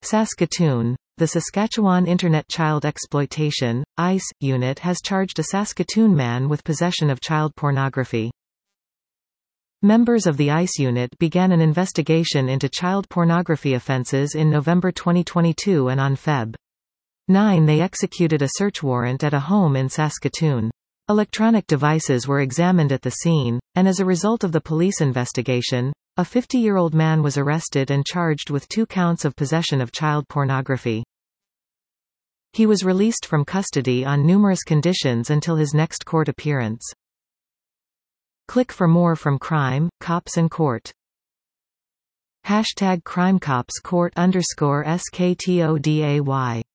Saskatoon. The Saskatchewan Internet Child Exploitation, ICE, unit has charged a Saskatoon man with possession of child pornography. Members of the ICE unit began an investigation into child pornography offences in November 2022 and on Feb. 9 they executed a search warrant at a home in Saskatoon. Electronic devices were examined at the scene, and as a result of the police investigation, a 50-year-old man was arrested and charged with 2 counts of possession of child pornography. He was released from custody on numerous conditions until his next court appearance. Click for more from Crime, Cops and Court. #CrimeCopsCourt_SKTODAY